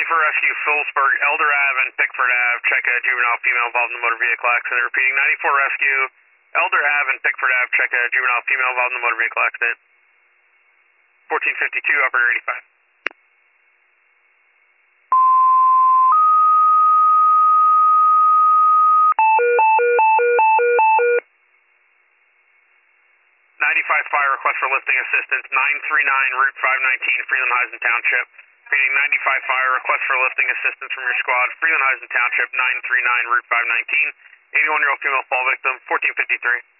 for rescue, Phillipsburg, Elder Ave and Pickford Ave. Check a juvenile female involved in the motor vehicle accident. Repeating, 94 rescue, Elder Ave and Pickford Ave. Check a juvenile female involved in the motor vehicle accident. 1452, operator 85. 95 fire request for lifting assistance, 939 Route 519, Freeland-Heisen Township. Repeating, 95 fire request for lifting assistance from your squad, Freeland-Heisen Township, 939 Route 519. 81-year-old female fall victim, 1453.